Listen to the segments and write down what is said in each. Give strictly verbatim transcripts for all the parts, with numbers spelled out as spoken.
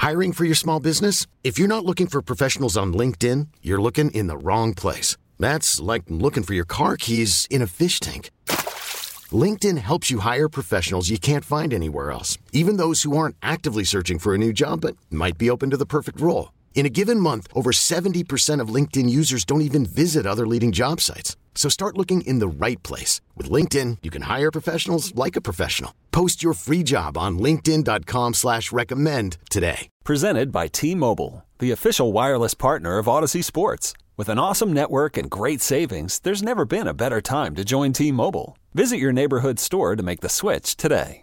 Hiring for your small business? If you're not looking for professionals on LinkedIn, you're looking in the wrong place. That's like looking for your car keys in a fish tank. LinkedIn helps you hire professionals you can't find anywhere else, even those who aren't actively searching for a new job but might be open to the perfect role. In a given month, over seventy percent of LinkedIn users don't even visit other leading job sites. So start looking in the right place. With LinkedIn, you can hire professionals like a professional. Post your free job on linkedin.com slash recommend today. Presented by T-Mobile, the official wireless partner of Odyssey Sports. With an awesome network and great savings, there's never been a better time to join T-Mobile. Visit your neighborhood store to make the switch today.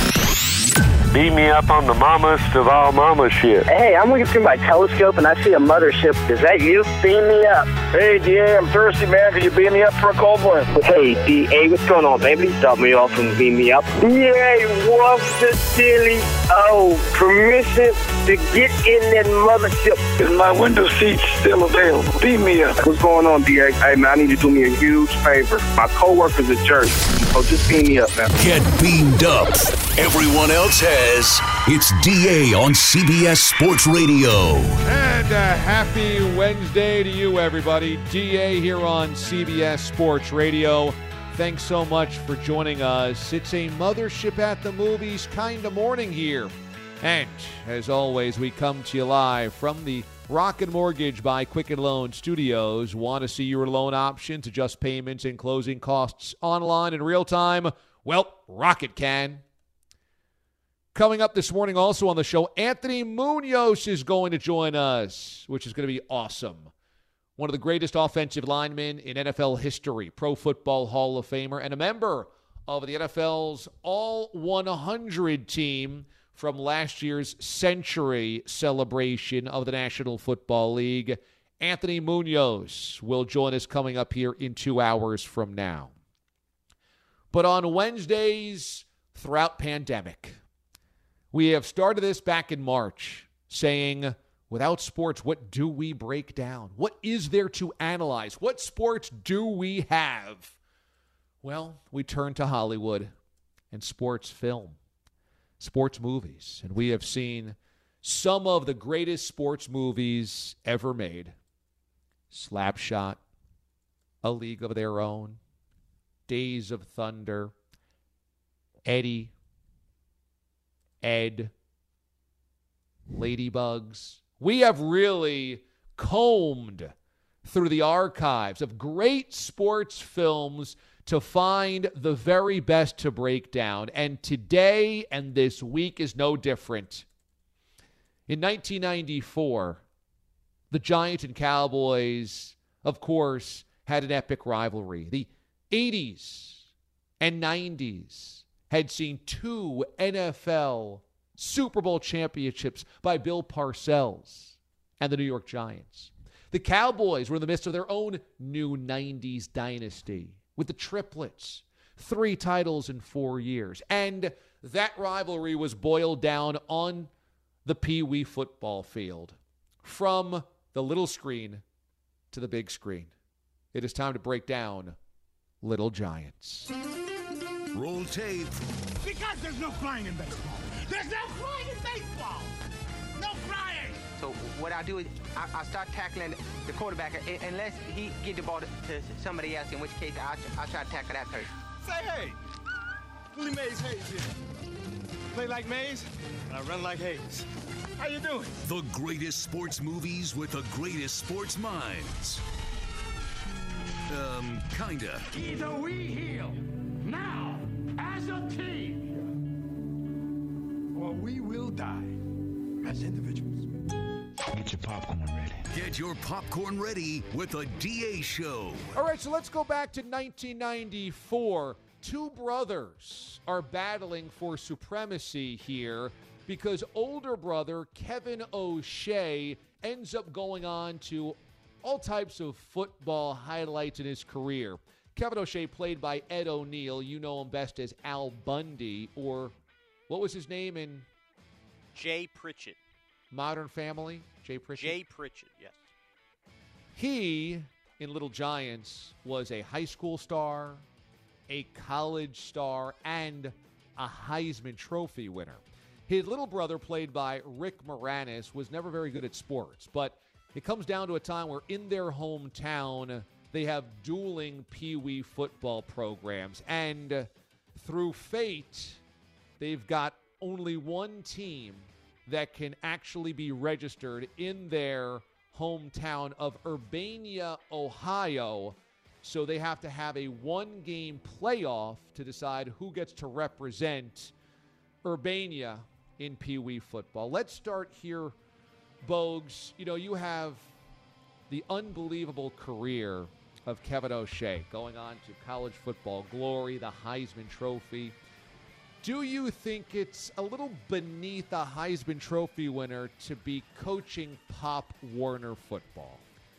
Beat me up on the mamas of all mama shit. Hey, I'm looking through my telescope and I see a mothership. Is that you? Beam me up. Hey, D A, I'm thirsty, man. Can you beam me up for a cold one? Hey, D A, what's going on, baby? Stop me off and beam me up. Yay, what's the silly? Oh, permission to get in that mothership. Is my window seat still available? Beam me up. What's going on, D A? Hey, man, I need you to do me a huge favor. My coworker's a jerk. So just beam me up, man. Get beamed up. Everyone else has. It's D A on C B S Sports Radio. And a happy Wednesday to you, everybody. D A here on C B S Sports Radio. Thanks so much for joining us. It's a mothership at the movies kind of morning here. And as always, we come to you live from the Rocket Mortgage by Quicken Loan Studios. Want to see your loan options, adjust payments and closing costs online in real time? Well, Rocket can. Coming up this morning also on the show, Anthony Munoz is going to join us, which is going to be awesome. One of the greatest offensive linemen in N F L history, Pro Football Hall of Famer, and a member of the N F L's All one hundred team from last year's century celebration of the National Football League. Anthony Munoz will join us coming up here in two hours from now. But on Wednesdays throughout pandemic, we have started this back in March saying, without sports, what do we break down? What is there to analyze? What sports do we have? Well, we turn to Hollywood and sports film, sports movies. And we have seen some of the greatest sports movies ever made. Slapshot, A League of Their Own, Days of Thunder, Eddie, Ed, Ladybugs. We have really combed through the archives of great sports films to find the very best to break down. And today and this week is no different. In nineteen ninety-four, the Giants and Cowboys, of course, had an epic rivalry. The eighties and nineties had seen two N F L Super Bowl championships by Bill Parcells and the New York Giants. The Cowboys were in the midst of their own new nineties dynasty with the triplets, three titles in four years. And that rivalry was boiled down on the Pee Wee football field, from the little screen to the big screen. It is time to break down Little Giants. Roll tape. Because there's no flying in baseball. There's no flying in baseball. No flying. So what I do is I, I start tackling the quarterback uh, unless he get the ball to, to somebody else, in which case I I try to tackle that person. Say hey, Willie Mays Hayes here. Play like Mays, and I run like Hayes. How you doing? The greatest sports movies with the greatest sports minds. Um, kinda. Either we heal now as a team, or we will die as individuals. Get your popcorn ready. Get your popcorn ready with the D A Show. All right, so let's go back to nineteen ninety-four. Two brothers are battling for supremacy here because older brother Kevin O'Shea ends up going on to all types of football highlights in his career. Kevin O'Shea, played by Ed O'Neill. You know him best as Al Bundy, or what was his name in Jay Pritchett. Modern Family? Jay Pritchett? Jay Pritchett, yes. He, in Little Giants, was a high school star, a college star, and a Heisman Trophy winner. His little brother, played by Rick Moranis, was never very good at sports. But it comes down to a time where in their hometown, they have dueling Pee Wee football programs. And through fate, they've got only one team that can actually be registered in their hometown of Urbana, Ohio. So they have to have a one-game playoff to decide who gets to represent Urbana in Pee Wee football. Let's start here, Bogues. You know, you have the unbelievable career of Kevin O'Shea, going on to college football glory, the Heisman Trophy. Do you think it's a little beneath a Heisman Trophy winner to be coaching Pop Warner football?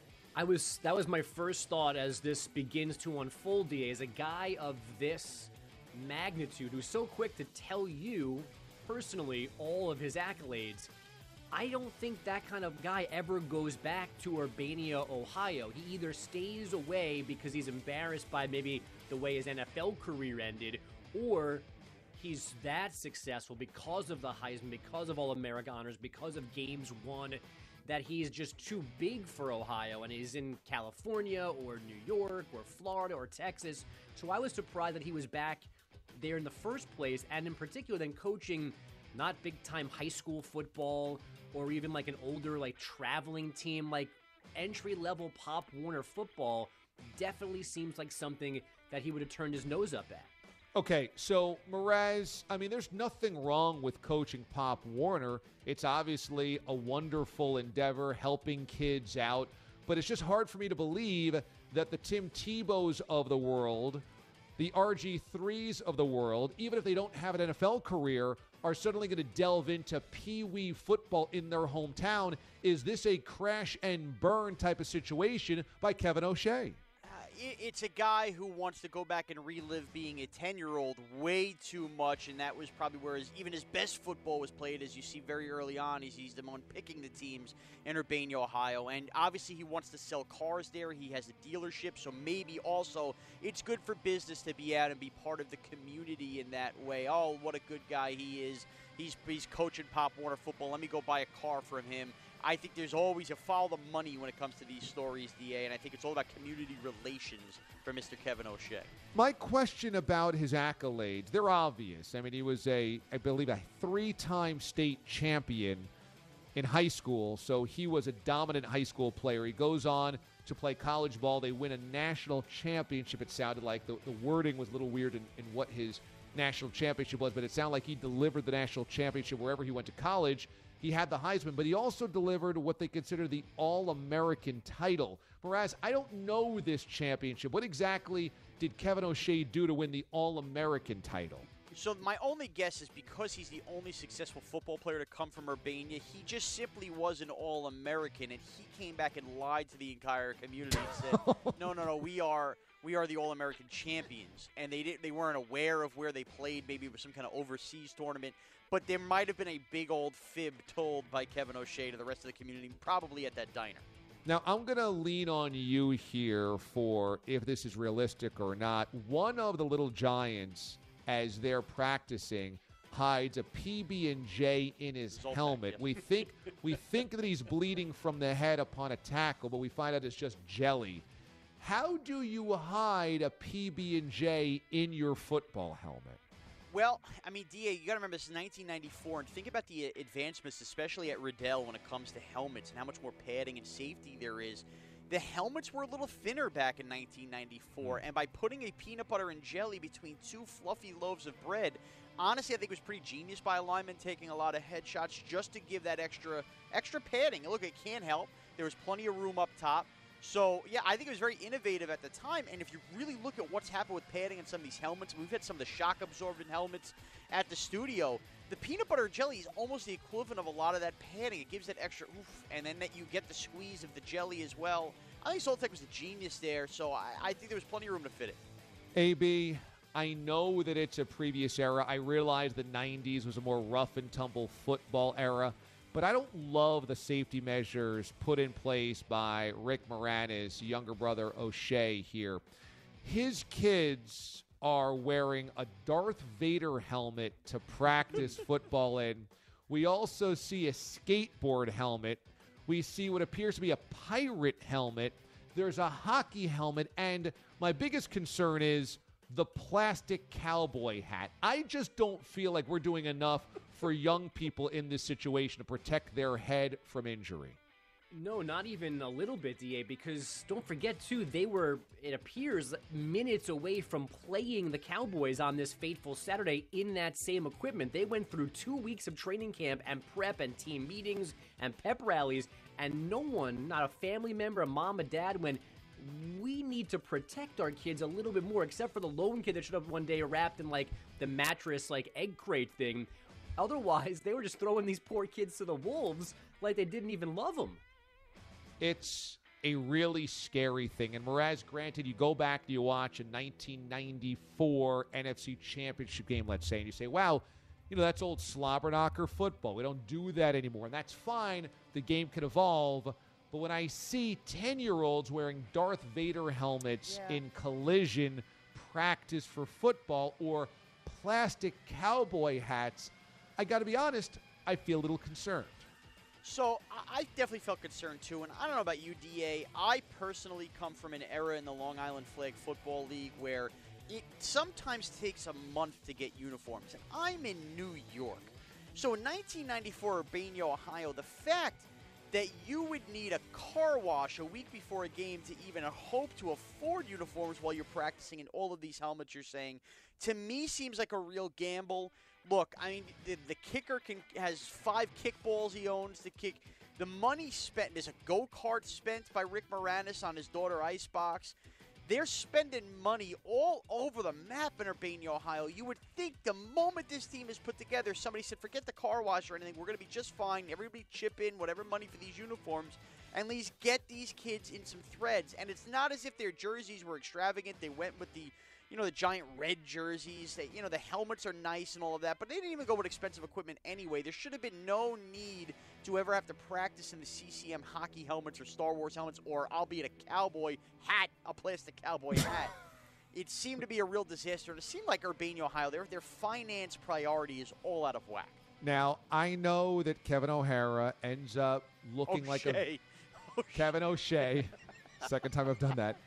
I was that was my first thought as this begins to unfold, D A, as a guy of this magnitude who's so quick to tell you personally all of his accolades. I don't think that kind of guy ever goes back to Urbana, Ohio. He either stays away because he's embarrassed by maybe the way his N F L career ended, or he's that successful because of the Heisman, because of All-America honors, because of games won, that he's just too big for Ohio and he's in California or New York or Florida or Texas. So I was surprised that he was back there in the first place, and in particular then coaching not big-time high school football or even like an older like traveling team. Like entry-level Pop Warner football definitely seems like something that he would have turned his nose up at. Okay, so Mraz, I mean, there's nothing wrong with coaching Pop Warner. It's obviously a wonderful endeavor, helping kids out. But it's just hard for me to believe that the Tim Tebows of the world, the R G threes of the world, even if they don't have an N F L career, are suddenly going to delve into Pee Wee football in their hometown. Is this a crash and burn type of situation by Kevin O'Shea? It's a guy who wants to go back and relive being a ten-year-old way too much, and that was probably where his, even his best football was played, as you see very early on. He's, he's the one picking the teams in Urbana, Ohio, and obviously he wants to sell cars there. He has a dealership, so maybe also it's good for business to be out and be part of the community in that way. Oh, what a good guy he is. He's, he's coaching Pop Warner football. Let me go buy a car from him. I think there's always a follow the money when it comes to these stories, D A, and I think it's all about community relations for Mister Kevin O'Shea. My question about his accolades, they're obvious. I mean, he was a, I believe, a three-time state champion in high school, so he was a dominant high school player. He goes on to play college ball. They win a national championship, it sounded like. The, the wording was a little weird in, in what his national championship was, but it sounded like he delivered the national championship wherever he went to college. He had the Heisman, but he also delivered what they consider the All-American title. Whereas I don't know this championship. What exactly did Kevin O'Shea do to win the All-American title? So my only guess is because he's the only successful football player to come from Urbana, he just simply was an All-American, and he came back and lied to the entire community and said, no, no, no, we are we are the All-American champions. And they didn't, they weren't aware of where they played. Maybe it was some kind of overseas tournament. But there might have been a big old fib told by Kevin O'Shea to the rest of the community, probably at that diner. Now, I'm going to lean on you here for if this is realistic or not. One of the Little Giants, as they're practicing, hides a P B and J in his Zoltan, helmet. Yes. We think we think that he's bleeding from the head upon a tackle, but we find out it's just jelly. How do you hide a P B and J in your football helmet? Well, I mean, D A, you got to remember this is nineteen ninety-four, and think about the advancements, especially at Riddell, when it comes to helmets and how much more padding and safety there is. The helmets were a little thinner back in nineteen ninety-four, and by putting a peanut butter and jelly between two fluffy loaves of bread, honestly, I think it was pretty genius by a lineman taking a lot of headshots just to give that extra extra padding. Look, it can't help. There was plenty of room up top. So, yeah, I think it was very innovative at the time, and if you really look at what's happened with padding in some of these helmets, we've had some of the shock-absorbent helmets at the studio, the peanut butter and jelly is almost the equivalent of a lot of that padding. It gives that extra oof, and then that you get the squeeze of the jelly as well. I think Zoltek was a genius there, so I, I think there was plenty of room to fit it. A B, I know that it's a previous era. I realize the nineties was a more rough-and-tumble football era. But I don't love the safety measures put in place by Rick Moranis' younger brother O'Shea here. His kids are wearing a Darth Vader helmet to practice football in, We also see a skateboard helmet. We see what appears to be a pirate helmet. There's a hockey helmet. And my biggest concern is the plastic cowboy hat. I just don't feel like we're doing enough for young people in this situation to protect their head from injury. No, not even a little bit, D A, because don't forget, too, they were, it appears, minutes away from playing the Cowboys on this fateful Saturday in that same equipment. They went through two weeks of training camp and prep and team meetings and pep rallies, and no one, not a family member, a mom, a dad, went, we need to protect our kids a little bit more, except for the lone kid that showed up one day wrapped in, like, the mattress, like, egg crate thing. Otherwise, they were just throwing these poor kids to the wolves like they didn't even love them. It's a really scary thing. And Mraz, granted, you go back and you watch a nineteen ninety-four N F C Championship game, let's say, and you say, wow, you know, that's old slobberknocker football. We don't do that anymore. And that's fine. The game can evolve. But when I see ten-year-olds wearing Darth Vader helmets yeah. in collision practice for football or plastic cowboy hats, I got to be honest, I feel a little concerned. So I definitely felt concerned, too, and I don't know about you, D A. I personally come from an era in the Long Island Flag Football League where it sometimes takes a month to get uniforms, and I'm in New York. So in nineteen ninety-four, Urbana, Ohio, the fact that you would need a car wash a week before a game to even hope to afford uniforms while you're practicing and all of these helmets you're saying, to me seems like a real gamble. Look, I mean, the, the kicker can has five kickballs he owns. The kick, the money spent, there's a go-kart spent by Rick Moranis on his daughter Icebox. They're spending money all over the map in Urbana, Ohio. You would think the moment this team is put together, somebody said, forget the car wash or anything. We're going to be just fine. Everybody chip in whatever money for these uniforms and at least get these kids in some threads. And it's not as if their jerseys were extravagant. They went with the, you know, the giant red jerseys. They, you know, the helmets are nice and all of that. But they didn't even go with expensive equipment anyway. There should have been no need to ever have to practice in the C C M hockey helmets or Star Wars helmets or, albeit a cowboy hat, a plastic cowboy hat. It seemed to be a real disaster. And it seemed like Urbana, Ohio, their, their finance priority is all out of whack. Now, I know that Kevin O'Hara ends up looking O'Shea. like a O'Shea. Kevin O'Shea. Second time I've done that.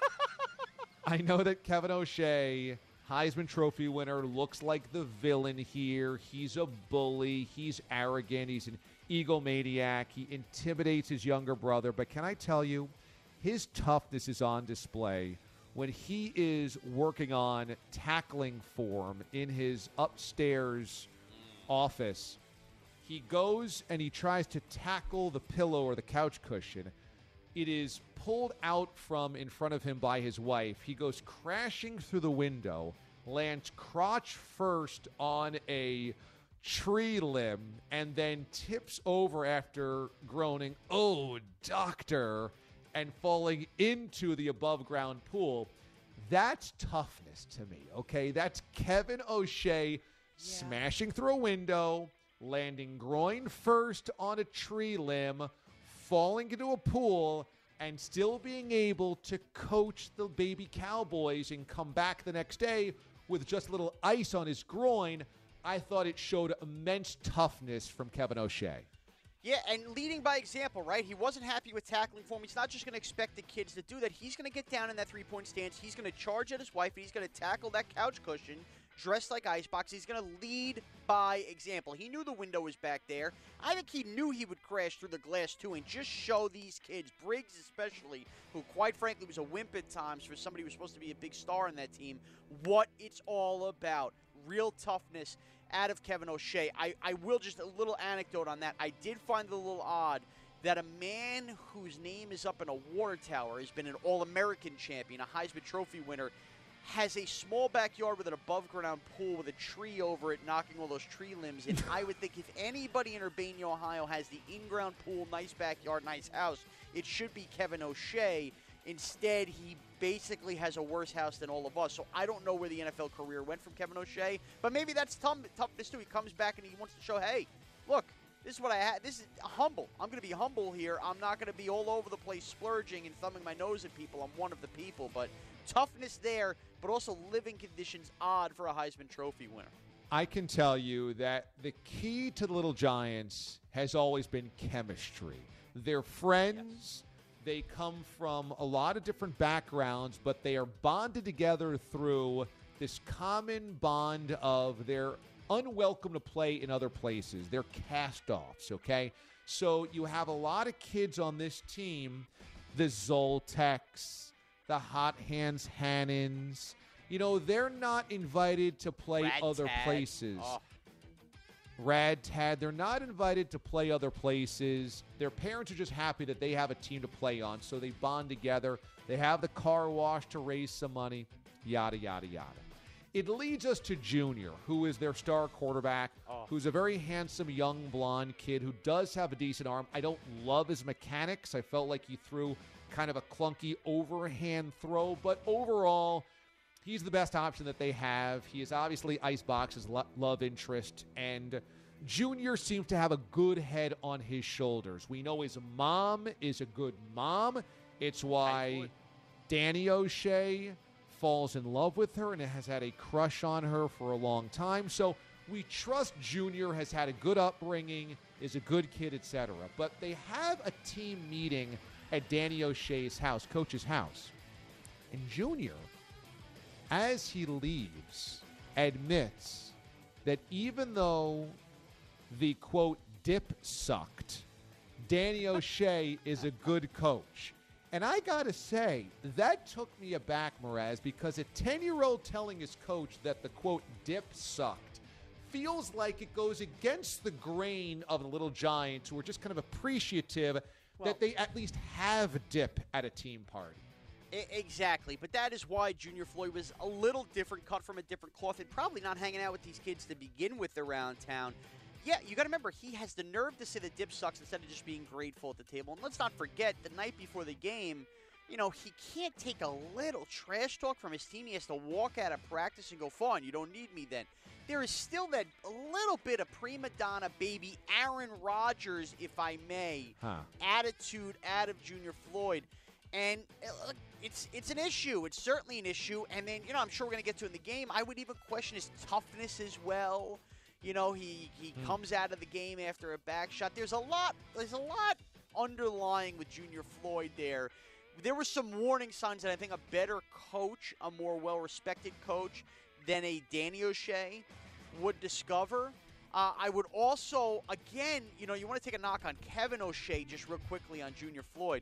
I know that Kevin O'Shea, Heisman Trophy winner, looks like the villain here. He's a bully. He's arrogant. He's an egomaniac. He intimidates his younger brother. But can I tell you, his toughness is on display when he is working on tackling form in his upstairs office. He goes and he tries to tackle the pillow or the couch cushion. It is pulled out from in front of him by his wife. He goes crashing through the window, lands crotch first on a tree limb, and then tips over after groaning, "Oh, doctor," and falling into the above-ground pool. That's toughness to me, okay? That's Kevin O'Shea yeah. smashing through a window, landing groin first on a tree limb, falling into a pool, and still being able to coach the baby Cowboys and come back the next day with just a little ice on his groin. I thought it showed immense toughness from Kevin O'Shea. Yeah, and leading by example, right? He wasn't happy with tackling form. He's not just going to expect the kids to do that. He's going to get down in that three-point stance. He's going to charge at his wife, and he's going to tackle that couch cushion, dressed like Icebox. He's going to lead by example. He knew the window was back there. I think he knew he would crash through the glass, too, and just show these kids, Briggs especially, who quite frankly was a wimp at times for somebody who was supposed to be a big star in that team, what it's all about. Real toughness out of Kevin O'Shea. I, I will just a little anecdote on that. I did find it a little odd that a man whose name is up in a water tower, has been an All-American champion, a Heisman Trophy winner, has a small backyard with an above-ground pool with a tree over it, knocking all those tree limbs in. I would think if anybody in Urbana, Ohio has the in-ground pool, nice backyard, nice house, it should be Kevin O'Shea. Instead, he basically has a worse house than all of us. So I don't know where the N F L career went from Kevin O'Shea, but maybe that's tough, toughness too. He comes back and he wants to show, hey, look, this is what I had. This is humble. I'm going to be humble here. I'm not going to be all over the place splurging and thumbing my nose at people. I'm one of the people. But toughness there, but also living conditions odd for a Heisman Trophy winner. I can tell you that the key to the Little Giants has always been chemistry. They're friends. Yes. They come from a lot of different backgrounds, but they are bonded together through this common bond of they're unwelcome to play in other places. They're cast-offs, okay? So you have a lot of kids on this team, the Zoltecs, the Hot Hands Hannons. You know, they're not invited to play Rad other Tad. places. Oh. Rad Tad, they're not invited to play other places. Their parents are just happy that they have a team to play on, so they bond together. They have the car wash to raise some money, yada, yada, yada. It leads us to Junior, who is their star quarterback, oh. who's a very handsome young blonde kid who does have a decent arm. I don't love his mechanics. I felt like he threw kind of a clunky overhand throw, but overall, he's the best option that they have. He is obviously Icebox's lo- love interest, and Junior seems to have a good head on his shoulders. We know his mom is a good mom. It's why Danny O'Shea falls in love with her and has had a crush on her for a long time. So we trust Junior has had a good upbringing, is a good kid, et cetera. But they have a team meeting at Danny O'Shea's house, Coach's house. And Junior, as he leaves, admits that even though the, quote, dip sucked, Danny O'Shea is a good coach. And I got to say, that took me aback, Mraz, because a ten-year-old telling his coach that the, quote, dip sucked feels like it goes against the grain of the Little Giants, who are just kind of appreciative well, that they at least have a dip at a team party. Exactly, but that is why Junior Floyd was a little different, cut from a different cloth, and probably not hanging out with these kids to begin with around town. Yeah, you got to remember, he has the nerve to say the dip sucks instead of just being grateful at the table. And let's not forget, the night before the game, you know, he can't take a little trash talk from his team. He has to walk out of practice and go, fine, you don't need me then. There is still that little bit of prima donna baby Aaron Rodgers, if I may, huh. attitude out of Junior Floyd. And uh, it's it's an issue. It's certainly an issue. And then, you know, I'm sure we're going to get to it in the game. I would even question his toughness as well. You know, he, he mm. comes out of the game after a back shot. There's a lot there's a lot underlying with Junior Floyd there. There were some warning signs that I think a better coach, a more well-respected coach than a Danny O'Shea would discover. Uh, I would also, again, you know, you want to take a knock on Kevin O'Shea just real quickly on Junior Floyd.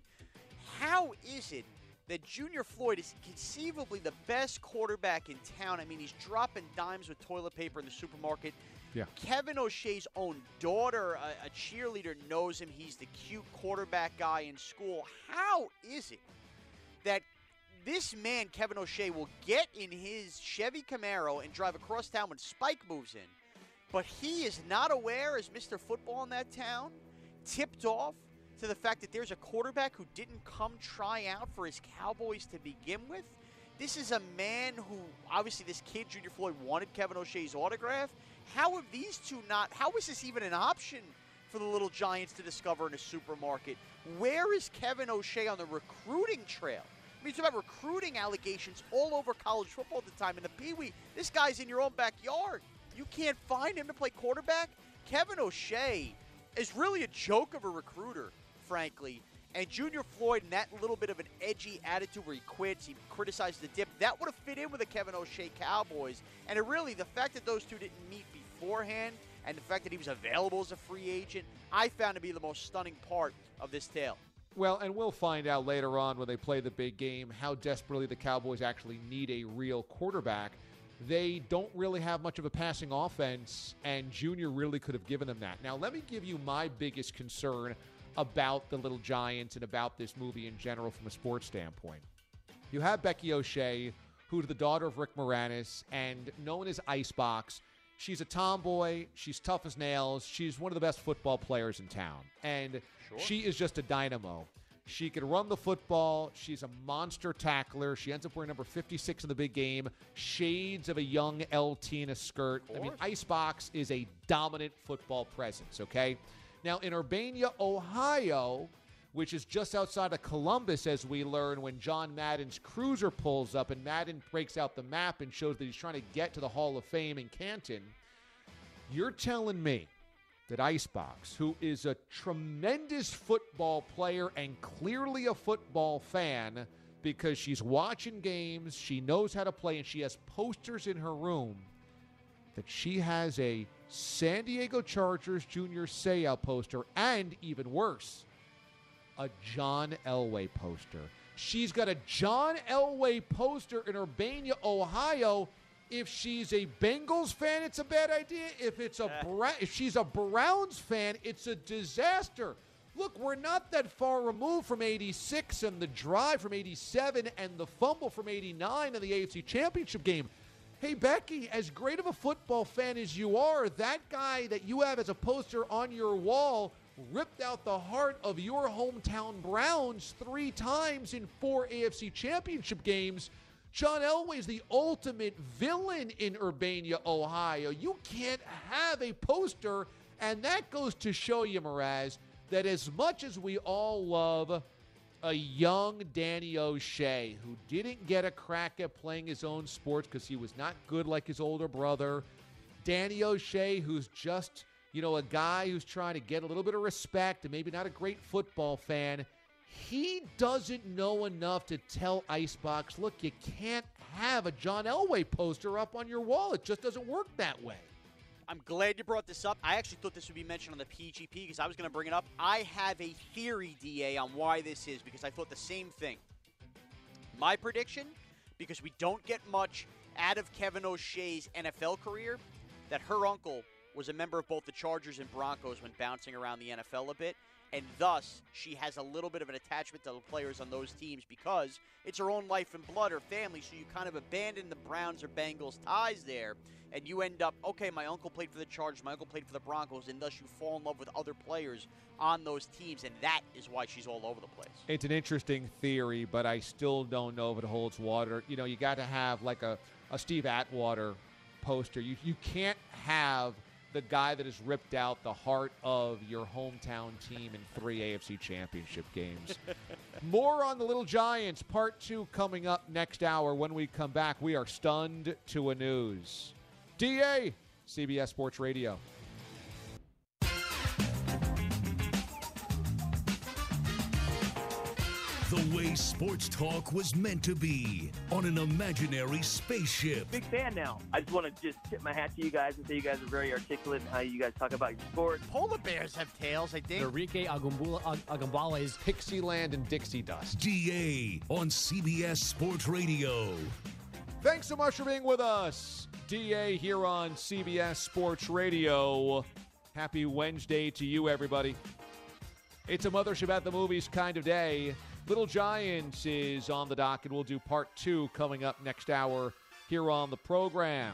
How is it that Junior Floyd is conceivably the best quarterback in town? I mean, he's dropping dimes with toilet paper in the supermarket. Yeah. Kevin O'Shea's own daughter, a, a cheerleader, knows him. He's the cute quarterback guy in school. How is it that this man, Kevin O'Shea, will get in his Chevy Camaro and drive across town when Spike moves in, but he is not aware, as Mister Football in that town, tipped off to the fact that there's a quarterback who didn't come try out for his Cowboys to begin with? This is a man who, obviously this kid, Junior Floyd, wanted Kevin O'Shea's autograph. How have these two not, how is this even an option for the Little Giants to discover in a supermarket? Where is Kevin O'Shea on the recruiting trail? I mean, you talk about recruiting allegations all over college football at the time. In the Pee Wee, this guy's in your own backyard. You can't find him to play quarterback? Kevin O'Shea is really a joke of a recruiter, frankly. And Junior Floyd, and that little bit of an edgy attitude where he quits, he criticized the dip, that would have fit in with the Kevin O'Shea Cowboys. And it really, the fact that those two didn't meet beforehand and the fact that he was available as a free agent, I found to be the most stunning part of this tale. Well, and we'll find out later on when they play the big game how desperately the Cowboys actually need a real quarterback. They don't really have much of a passing offense, and Junior really could have given them that. Now, let me give you my biggest concern about the Little Giants and about this movie in general from a sports standpoint. You have Becky O'Shea, who's the daughter of Rick Moranis and known as Icebox. She's a tomboy. She's tough as nails. She's one of the best football players in town. And sure. She is just a dynamo. She can run the football. She's a monster tackler. She ends up wearing number fifty-six in the big game. Shades of a young L T in a skirt. I mean, Icebox is a dominant football presence, okay? Now, in Urbana, Ohio, which is just outside of Columbus, as we learn when John Madden's cruiser pulls up and Madden breaks out the map and shows that he's trying to get to the Hall of Fame in Canton, You're telling me that Icebox, who is a tremendous football player and clearly a football fan because she's watching games, she knows how to play, and she has posters in her room, that she has a San Diego Chargers Junior Seau poster, and even worse, a John Elway poster. She's got a John Elway poster in Urbana, Ohio. If she's a Bengals fan, it's a bad idea. If it's a Bra- if she's a Browns fan, it's a disaster. Look, we're not that far removed from eighty-six and the drive from eighty-seven and the fumble from eighty-nine in the A F C Championship game. Hey, Becky, as great of a football fan as you are, that guy that you have as a poster on your wall ripped out the heart of your hometown Browns three times in four A F C Championship games. John Elway is the ultimate villain in Urbana, Ohio. You can't have a poster, and that goes to show you, Mraz, that as much as we all love a young Danny O'Shea, who didn't get a crack at playing his own sports because he was not good like his older brother, Danny O'Shea, who's just, you know, a guy who's trying to get a little bit of respect and maybe not a great football fan, he doesn't know enough to tell Icebox, look, you can't have a John Elway poster up on your wall. It just doesn't work that way. I'm glad you brought this up. I actually thought this would be mentioned on the P G P because I was going to bring it up. I have a theory, D A, on why this is because I thought the same thing. My prediction, because we don't get much out of Kevin O'Shea's N F L career, that her uncle was a member of both the Chargers and Broncos when bouncing around the N F L a bit. And thus, she has a little bit of an attachment to the players on those teams because it's her own life and blood, her family, so you kind of abandon the Browns or Bengals ties there, and you end up, okay, my uncle played for the Chargers, my uncle played for the Broncos, and thus you fall in love with other players on those teams, and that is why she's all over the place. It's an interesting theory, but I still don't know if it holds water. You know, you got to have like a, a Steve Atwater poster. You, you can't have the guy that has ripped out the heart of your hometown team in three A F C Championship games. More on the Little Giants, part two coming up next hour. When we come back, we are stunned to a news. D A, C B S Sports Radio. The way sports talk was meant to be on an imaginary spaceship. Big fan now. I just want to just tip my hat to you guys and say you guys are very articulate in how you guys talk about your sport. Polar bears have tails, I think. Enrique Agumbula, Agumbala is Pixieland and Dixie Dust. D A on C B S Sports Radio. Thanks so much for being with us. D A here on C B S Sports Radio. Happy Wednesday to you, everybody. It's a Mothership at the Movies kind of day. Little Giants is on the docket. We'll do part two coming up next hour here on the program.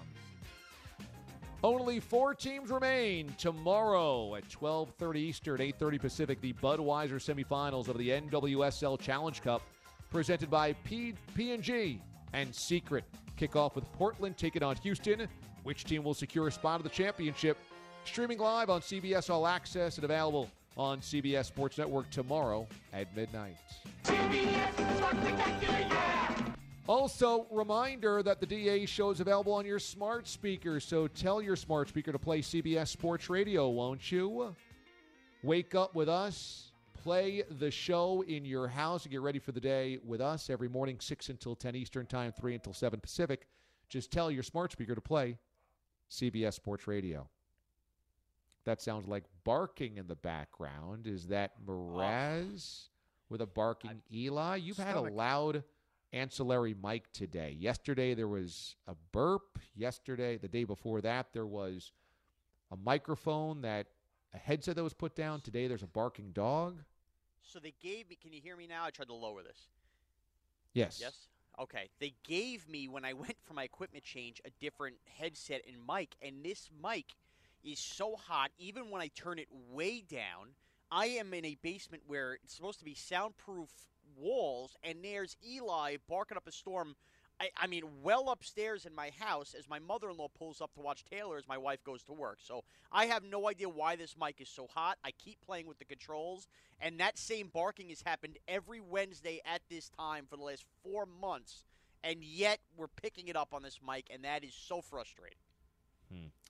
Only four teams remain tomorrow at twelve thirty Eastern, eight thirty Pacific, the Budweiser semifinals of the N W S L Challenge Cup presented by P- P&G and Secret. Kick off with Portland taking on Houston. Which team will secure a spot of the championship? Streaming live on C B S All Access and available on C B S Sports Network tomorrow at midnight. C B S Sports Spectacular, yeah! Also, reminder that the D A show is available on your smart speaker, so tell your smart speaker to play C B S Sports Radio, won't you? Wake up with us, play the show in your house, and get ready for the day with us every morning, six until ten Eastern Time, three until seven Pacific. Just tell your smart speaker to play C B S Sports Radio. That sounds like barking in the background. Is that Mraz with a barking I'm Eli? You've stomach. had a loud ancillary mic today. Yesterday there was a burp. Yesterday, the day before that, there was a microphone that, a headset that was put down. Today there's a barking dog. So they gave me, can you hear me now? I tried to lower this. Yes. Yes? Okay. They gave me, when I went for my equipment change, a different headset and mic. And this mic is so hot, even when I turn it way down. I am in a basement where it's supposed to be soundproof walls, and there's Eli barking up a storm. I, I mean, well upstairs in my house as my mother-in-law pulls up to watch Taylor as my wife goes to work. So I have no idea why this mic is so hot. I keep playing with the controls, and that same barking has happened every Wednesday at this time for the last four months, and yet we're picking it up on this mic, and that is so frustrating. Hmm.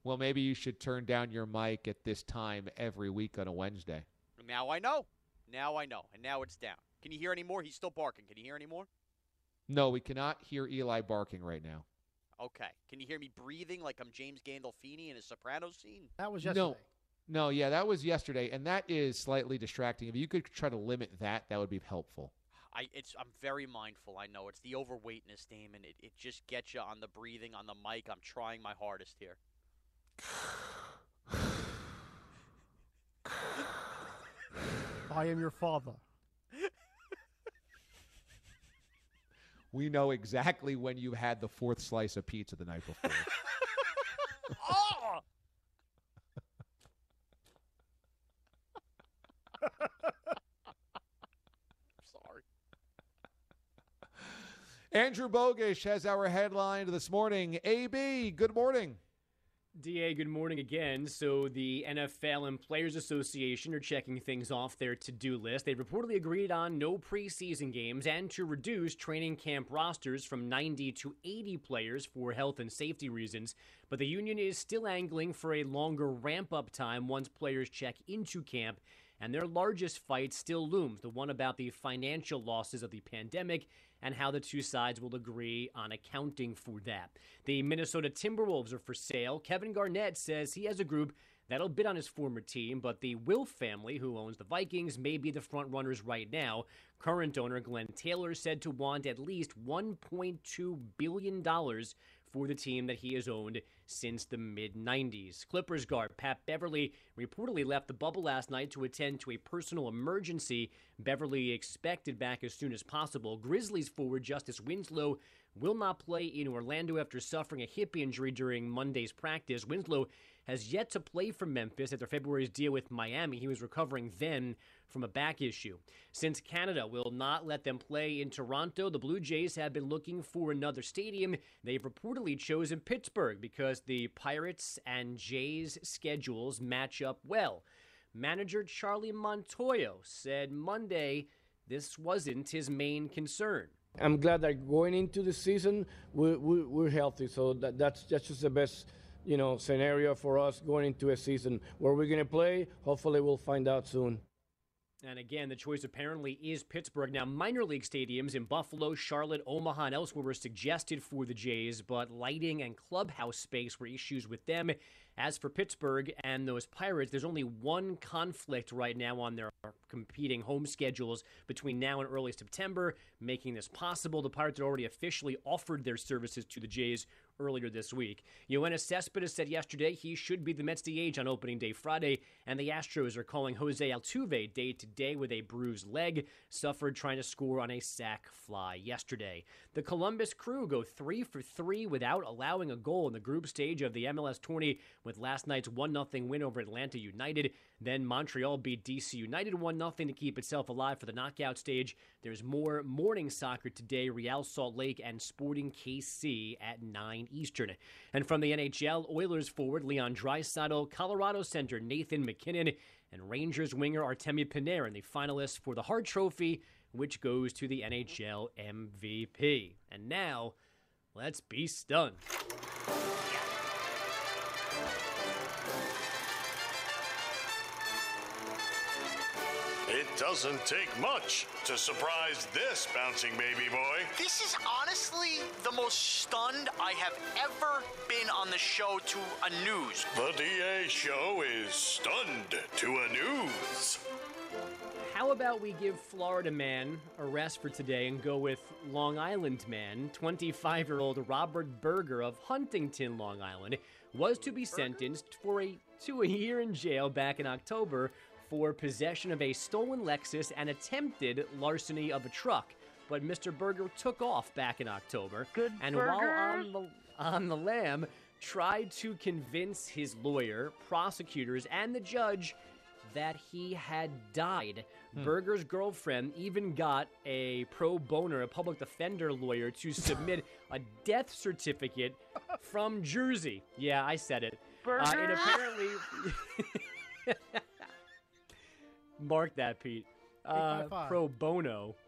Well, maybe you should turn down your mic at this time every week on a Wednesday. Now I know. Now I know. And now it's down. Can you hear any more? He's still barking. Can you hear any more? No, we cannot hear Eli barking right now. Okay. Can you hear me breathing like I'm James Gandolfini in a Sopranos scene? That was yesterday. No, no, yeah, that was yesterday, and that is slightly distracting. If you could try to limit that, that would be helpful. I, it's, I'm very mindful. I know it's the overweightness, Damon. It, it just gets you on the breathing, on the mic. I'm trying my hardest here. I am your father. We know exactly when you had the fourth slice of pizza the night before. Oh! Sorry. Andrew Bogish has our headline this morning. A B, good morning. D A, good morning again. So the N F L and Players Association are checking things off their to-do list. They reportedly agreed on no preseason games and to reduce training camp rosters from ninety to eighty players for health and safety reasons. But the union is still angling for a longer ramp-up time once players check into camp. And their largest fight still looms, the one about the financial losses of the pandemic and how the two sides will agree on accounting for that. The Minnesota Timberwolves are for sale. Kevin Garnett says he has a group that'll bid on his former team, but the Wilf family, who owns the Vikings, may be the front runners right now. Current owner Glenn Taylor said to want at least one point two billion dollars for the team that he has owned since the mid nineties. Clippers guard Pat Beverly reportedly left the bubble last night to attend to a personal emergency. Beverly expected back as soon as possible. Grizzlies forward Justice Winslow will not play in Orlando after suffering a hip injury during Monday's practice. Winslow has yet to play for Memphis after February's deal with Miami. He was recovering then from a back issue. Since Canada will not let them play in Toronto, the Blue Jays have been looking for another stadium. They've reportedly chosen Pittsburgh because the Pirates and Jays schedules match up well. Manager Charlie Montoyo said Monday this wasn't his main concern. I'm glad that going into the season, we're, we're, we're healthy, so that, that's, that's just the best, you know, scenario for us going into a season. Where we're going to play, hopefully we'll find out soon. And again, the choice apparently is Pittsburgh. Now, minor league stadiums in Buffalo, Charlotte, Omaha, and elsewhere were suggested for the Jays, but lighting and clubhouse space were issues with them. As for Pittsburgh and those Pirates, there's only one conflict right now on their competing home schedules between now and early September, making this possible. The Pirates had already officially offered their services to the Jays earlier this week. Yoenis Cespedes said yesterday he should be the Mets D H on opening day Friday, and the Astros are calling Jose Altuve day-to-day with a bruised leg, suffered trying to score on a sac fly yesterday. The Columbus Crew go three for three without allowing a goal in the group stage of the M L S tourney with last night's one nothing win over Atlanta United. Then Montreal beat D C United one nothing to keep itself alive for the knockout stage. There's more morning soccer today, Real Salt Lake and Sporting K C at nine Eastern. And from the N H L, Oilers forward Leon Draisaitl, Colorado center Nathan MacKinnon, and Rangers winger Artemi Panarin, the finalists for the Hart Trophy, which goes to the N H L M V P. And now, let's be stunned. It doesn't take much to surprise this bouncing baby boy. This is honestly the most stunned I have ever been on the show to a news. The D A show is stunned to a news. How about we give Florida man a rest for today and go with Long Island man? twenty-five-year-old Robert Berger of Huntington, Long Island, was to be sentenced for a to a year in jail back in October for possession of a stolen Lexus and attempted larceny of a truck. But Mister Berger took off back in October. Good and burgers. while on the, on the lam, tried to convince his lawyer, prosecutors, and the judge that he had died. Hmm. Berger's girlfriend even got a pro bono, a public defender lawyer, to submit a death certificate from Jersey. Yeah, I said it. Berger? Uh, and apparently... Mark that, Pete. Uh, pro bono.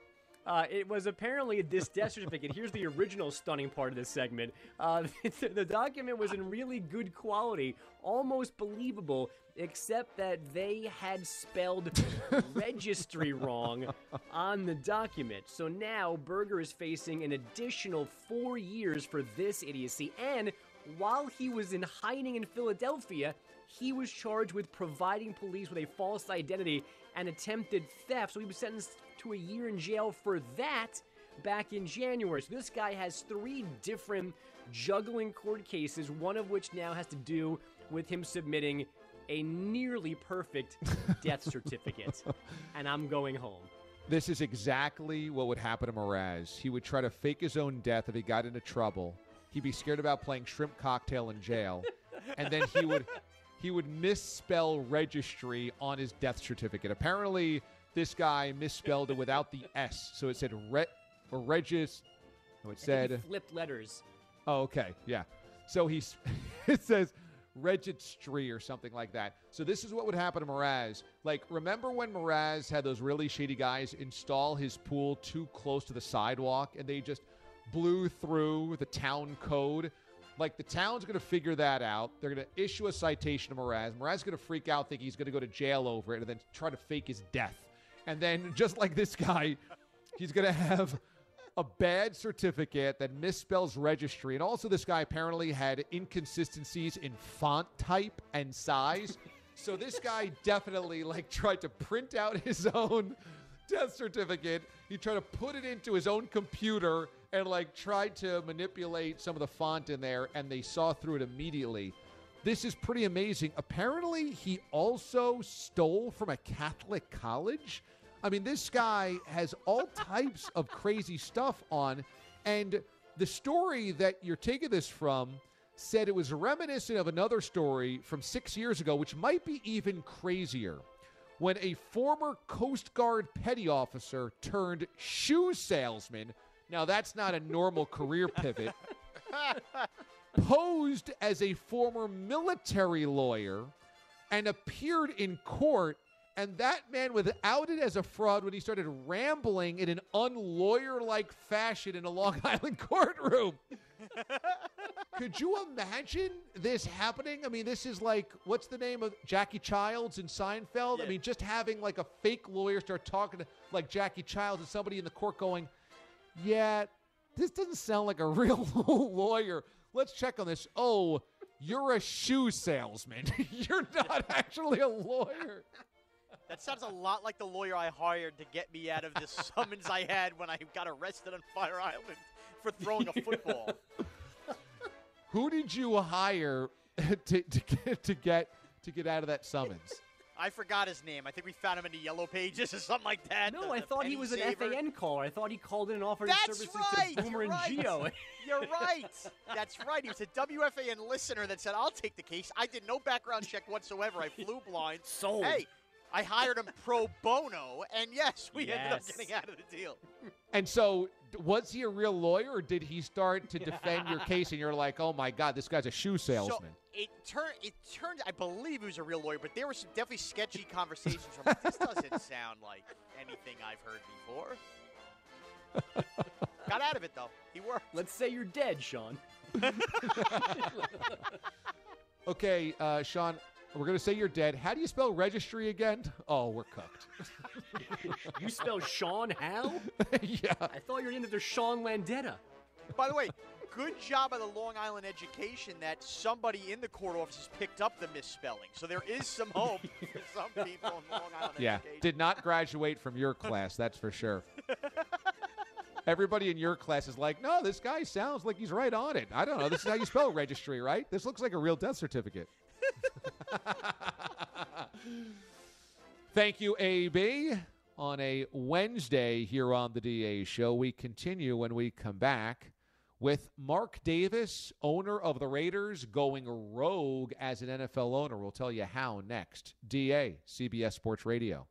Uh, it was apparently this death certificate. Here's the original stunning part of this segment. Uh, the document was in really good quality, almost believable, except that they had spelled registry wrong on the document. So now Berger is facing an additional four years for this idiocy. And while he was in hiding in Philadelphia, he was charged with providing police with a false identity and attempted theft. So he was sentenced to a year in jail for that back in January. So this guy has three different juggling court cases, one of which now has to do with him submitting a nearly perfect death certificate. And I'm going home. This is exactly what would happen to Mraz. He would try to fake his own death if he got into trouble. He'd be scared about playing shrimp cocktail in jail. And then he would he would misspell registry on his death certificate. Apparently, this guy misspelled it without the S. So it said re, or regis. No, it said. He flipped letters. Oh, okay. Yeah. So he's it says registry or something like that. So this is what would happen to Mraz. Like, remember when Mraz had those really shady guys install his pool too close to the sidewalk and they just blew through the town code? Like, the town's going to figure that out. They're going to issue a citation to Mraz. Mraz is going to freak out, think he's going to go to jail over it, and then try to fake his death. And then, just like this guy, he's going to have a bad certificate that misspells registry. And also, this guy apparently had inconsistencies in font type and size. So this guy definitely, like, tried to print out his own death certificate. He tried to put it into his own computer and, like, tried to manipulate some of the font in there, and they saw through it immediately. This is pretty amazing. Apparently, he also stole from a Catholic college. I mean, this guy has all types of crazy stuff on, and the story that you're taking this from said it was reminiscent of another story from six years ago, which might be even crazier, when a former Coast Guard petty officer turned shoe salesman, now that's not a normal career pivot, posed as a former military lawyer and appeared in court, and that man was outed as a fraud when he started rambling in an unlawyer-like fashion in a Long Island courtroom. Could you imagine this happening? I mean, this is like, what's the name of Jackie Childs in Seinfeld? Yeah. I mean, just having like a fake lawyer start talking to like Jackie Childs and somebody in the court going, yeah, this doesn't sound like a real lawyer. Let's check on this. Oh, you're a shoe salesman. You're not actually a lawyer. That sounds a lot like the lawyer I hired to get me out of the summons I had when I got arrested on Fire Island for throwing a football. Who did you hire to, to, get, to get to get out of that summons? I forgot his name. I think we found him in the Yellow Pages or something like that. No, the, I the thought he was saver. an F A N caller. I thought he called in and offered That's his services right. to Boomer You're and right. Geo. You're right. That's right. He was a W F A N listener that said, I'll take the case. I did no background check whatsoever. I flew blind. Sold. Hey, I hired him pro bono, and yes, we yes. ended up getting out of the deal. And so, was he a real lawyer, or did he start to defend your case, and you're like, oh, my God, this guy's a shoe salesman? So it, tur- it turned, I believe he was a real lawyer, but there were some definitely sketchy conversations. Where I'm like, this doesn't sound like anything I've heard before. Got out of it, though. He worked. Let's say you're dead, Sean. Okay, uh, Sean, we're going to say you're dead. How do you spell registry again? Oh, we're cooked. You spell Sean how? Yeah. I thought you were in that there's Sean Landetta. By the way, good job by the Long Island education that somebody in the court offices picked up the misspelling. So there is some hope for some people in Long Island Yeah, education. did not graduate from your class, that's for sure. Everybody in your class is like, no, this guy sounds like he's right on it. I don't know. This is how you spell registry, right? This looks like a real death certificate. Thank you, A B. On a Wednesday here on the D A Show, we continue when we come back with Mark Davis, owner of the Raiders, going rogue as an N F L owner. We'll tell you how next. D A, C B S Sports Radio.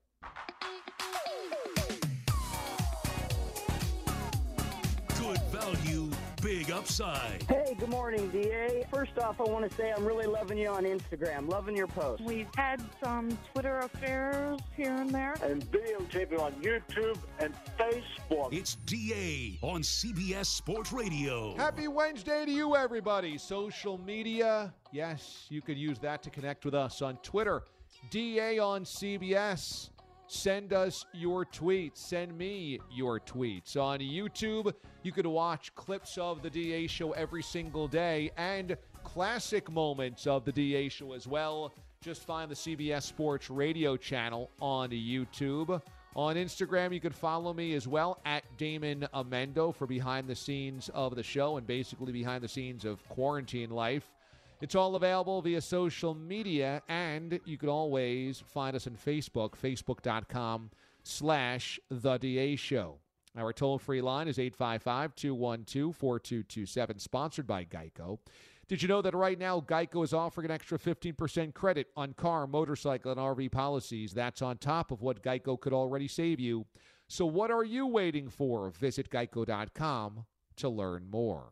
Good value, big upside. Hey, good morning, D A. First off, I want to say I'm really loving you on Instagram, loving your posts. We've had some Twitter affairs here and there. And videotaping on YouTube and Facebook. It's D A on C B S Sports Radio. Happy Wednesday to you, everybody. Social media, yes, you could use that to connect with us on Twitter. D A on C B S. Send us your tweets. Send me your tweets. On YouTube, you could watch clips of the D A Show every single day and classic moments of the D A Show as well. Just find the C B S Sports Radio channel on YouTube. On Instagram, you can follow me as well, at Damon Amendo, for behind the scenes of the show and basically behind the scenes of quarantine life. It's all available via social media, and you can always find us on Facebook, facebook.com slash The D A Show. Our toll-free line is eight five five, two one two, four two two seven, sponsored by Geico. Did you know that right now Geico is offering an extra fifteen percent credit on car, motorcycle, and R V policies? That's on top of what Geico could already save you. So what are you waiting for? Visit geico dot com to learn more.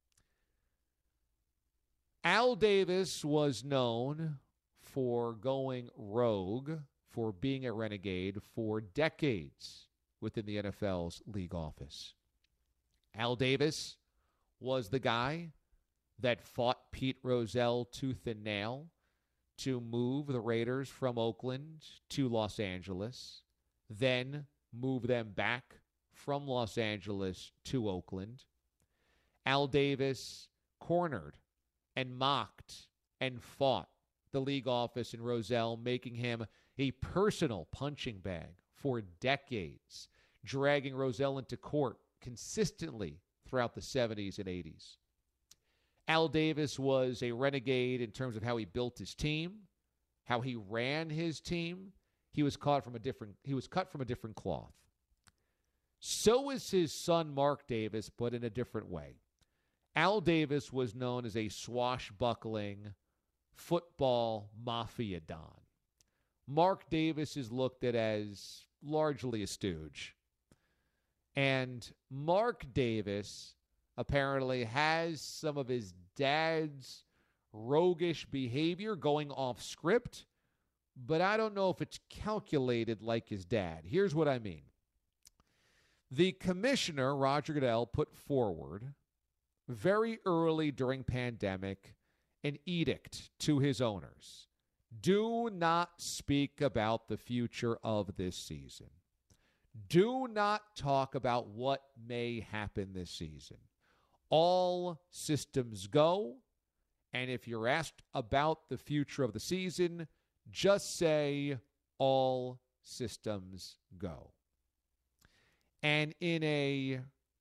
Al Davis was known for going rogue, for being a renegade for decades within the N F L's league office. Al Davis was the guy that fought Pete Rozelle tooth and nail to move the Raiders from Oakland to Los Angeles, then move them back from Los Angeles to Oakland. Al Davis cornered and mocked and fought the league office in Rozelle, making him a personal punching bag for decades, dragging Rozelle into court consistently throughout the seventies and eighties. Al Davis was a renegade in terms of how he built his team, how he ran his team. He was caught from a different, he was cut from a different cloth. So is his son, Mark Davis, but in a different way. Al Davis was known as a swashbuckling football mafia don. Mark Davis is looked at as largely a stooge. And Mark Davis apparently has some of his dad's roguish behavior going off script, but I don't know if it's calculated like his dad. Here's what I mean. The commissioner, Roger Goodell, put forward very early during pandemic an edict to his owners. Do not speak about the future of this season. Do not talk about what may happen this season. All systems go, and if you're asked about the future of the season, just say all systems go. And in a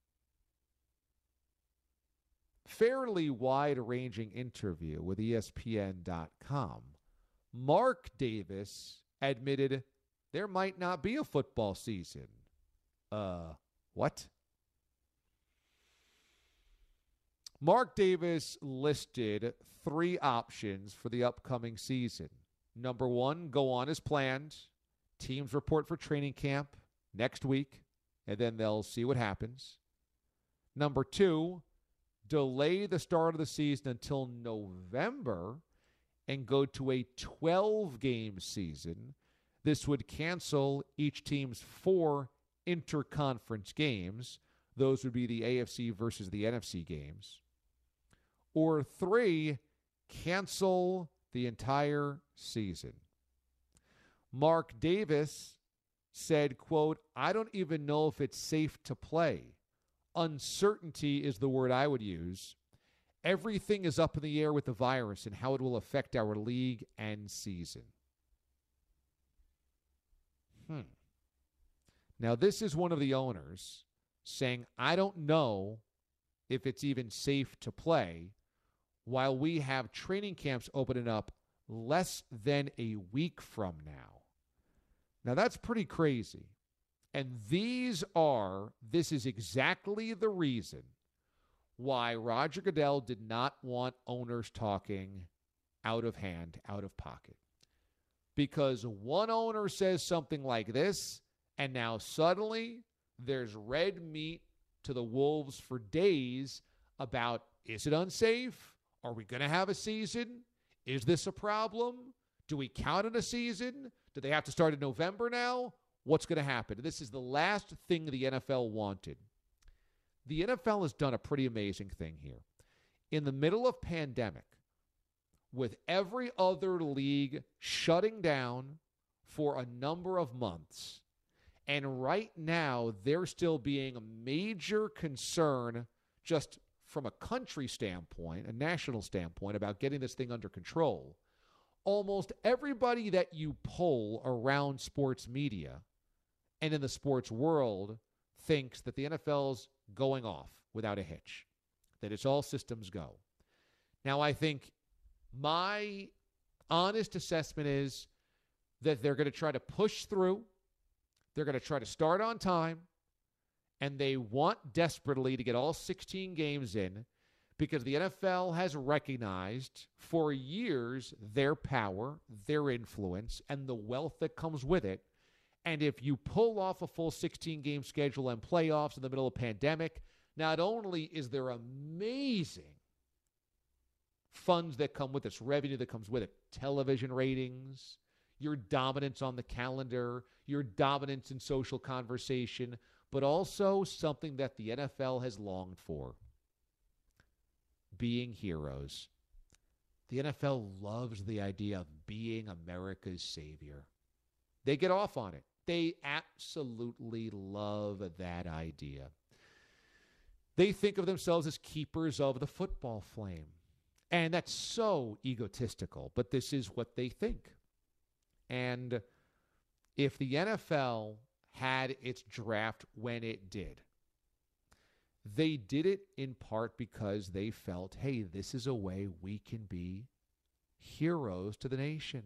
fairly wide-ranging interview with E S P N dot com, Mark Davis admitted there might not be a football season. Uh, what? Mark Davis listed three options for the upcoming season. Number one, go on as planned. Teams report for training camp next week, and then they'll see what happens. Number two, delay the start of the season until November and go to a twelve-game season. This would cancel each team's four interconference games. Those would be the A F C versus the N F C games. Or three, cancel the entire season. Mark Davis said, quote, I don't even know if it's safe to play. Uncertainty is the word I would use. Everything is up in the air with the virus and how it will affect our league and season. Hmm. Now, this is one of the owners saying, I don't know if it's even safe to play while we have training camps opening up less than a week from now. Now, that's pretty crazy. And these are, this is exactly the reason why Roger Goodell did not want owners talking out of hand, out of pocket. Because one owner says something like this, and now suddenly there's red meat to the wolves for days about, is it unsafe? Are we going to have a season? Is this a problem? Do we count on a season? Do they have to start in November now? What's going to happen? This is the last thing the N F L wanted. The N F L has done a pretty amazing thing here. In the middle of pandemic, with every other league shutting down for a number of months, and right now they're still being a major concern just from a country standpoint, a national standpoint, about getting this thing under control. Almost everybody that you poll around sports media and in the sports world thinks that the N F L's going off without a hitch, that it's all systems go. Now, I think my honest assessment is that they're going to try to push through. They're going to try to start on time, and they want desperately to get all sixteen games in because the N F L has recognized for years their power, their influence, and the wealth that comes with it. And if you pull off a full sixteen-game schedule and playoffs in the middle of a pandemic, not only is there amazing funds that come with this, revenue that comes with it, television ratings, your dominance on the calendar, your dominance in social conversation, but also something that the N F L has longed for, being heroes. The N F L loves the idea of being America's savior. They get off on it. They absolutely love that idea. They think of themselves as keepers of the football flame. And that's so egotistical, but this is what they think. And if the N F L had its draft when it did, they did it in part because they felt, hey, this is a way we can be heroes to the nation.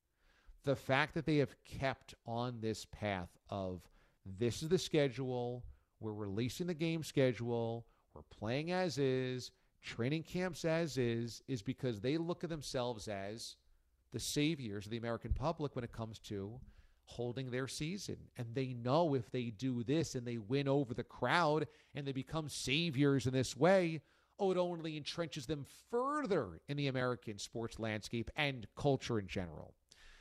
The fact that they have kept on this path of this is the schedule, we're releasing the game schedule, we're playing as is, training camps as is, is because they look at themselves as the saviors of the American public when it comes to holding their season. And they know if they do this and they win over the crowd and they become saviors in this way, oh, it only entrenches them further in the American sports landscape and culture in general.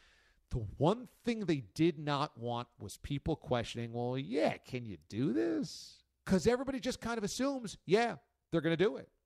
The one thing they did not want was people questioning, well, yeah, can you do this? Because everybody just kind of assumes, yeah, they're going to do it.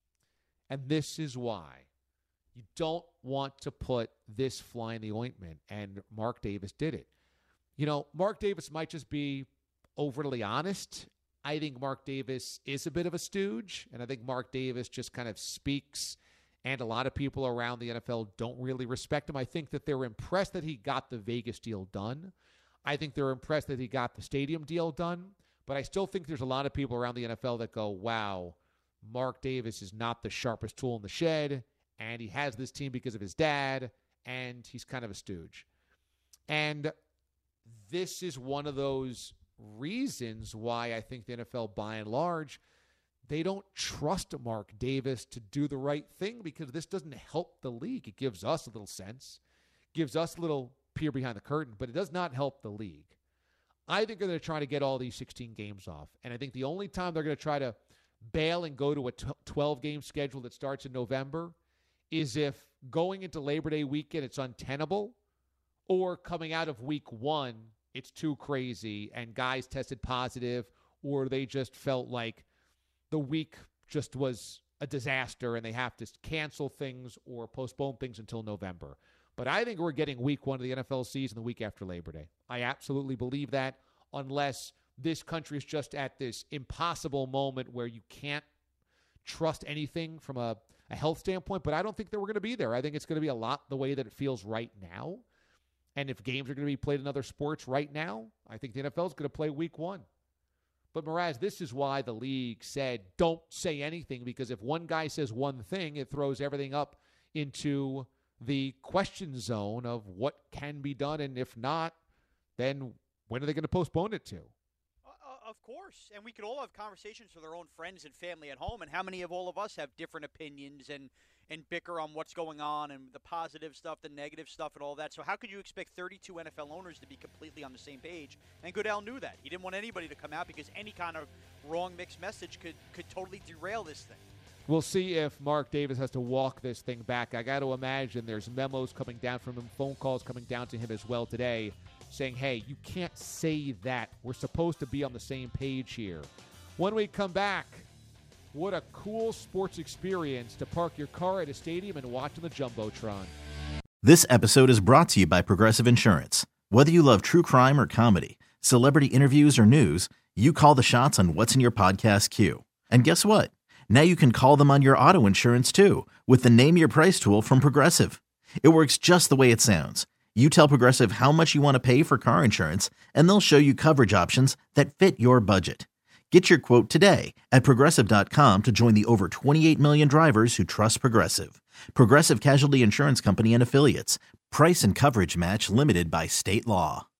And this is why you don't want to put this fly in the ointment, and Mark Davis did it. You know, Mark Davis might just be overly honest. I think Mark Davis is a bit of a stooge, and I think Mark Davis just kind of speaks, and a lot of people around the N F L don't really respect him. I think that they're impressed that he got the Vegas deal done. I think they're impressed that he got the stadium deal done, but I still think there's a lot of people around the N F L that go, wow, Mark Davis is not the sharpest tool in the shed, and he has this team because of his dad, and he's kind of a stooge. And this is one of those reasons why I think the N F L, by and large, they don't trust Mark Davis to do the right thing because this doesn't help the league. It gives us a little sense, gives us a little peer behind the curtain, but it does not help the league. I think they're going to try to get all these sixteen games off, and I think the only time they're going to try to bail and go to a twelve-game schedule that starts in November is if going into Labor Day weekend it's untenable, or coming out of week one it's too crazy and guys tested positive, or they just felt like the week just was a disaster and they have to cancel things or postpone things until November. But I think we're getting week one of the N F L season the week after Labor Day. I absolutely believe that, unless this country is just at this impossible moment where you can't trust anything from a, a health standpoint. But I don't think that we're going to be there. I think it's going to be a lot the way that it feels right now. And if games are going to be played in other sports right now, I think the N F L is going to play week one. But, Mraz, this is why the league said don't say anything, because if one guy says one thing, it throws everything up into the question zone of what can be done, and if not, then when are they going to postpone it to? Uh, of course, and we could all have conversations with our own friends and family at home, and how many of all of us have different opinions and, and bicker on what's going on and the positive stuff, the negative stuff, and all that. So how could you expect thirty-two N F L owners to be completely on the same page? And Goodell knew that. He didn't want anybody to come out because any kind of wrong mixed message could, could totally derail this thing. We'll see if Mark Davis has to walk this thing back. I got to imagine there's memos coming down from him, phone calls coming down to him as well today, saying, hey, you can't say that. We're supposed to be on the same page here. When we come back, what a cool sports experience to park your car at a stadium and watch on the Jumbotron. This episode is brought to you by Progressive Insurance. Whether you love true crime or comedy, celebrity interviews or news, you call the shots on what's in your podcast queue. And guess what? Now you can call them on your auto insurance too with the Name Your Price tool from Progressive. It works just the way it sounds. You tell Progressive how much you want to pay for car insurance, and they'll show you coverage options that fit your budget. Get your quote today at Progressive dot com to join the over twenty-eight million drivers who trust Progressive. Progressive Casualty Insurance Company and Affiliates. Price and coverage match limited by state law.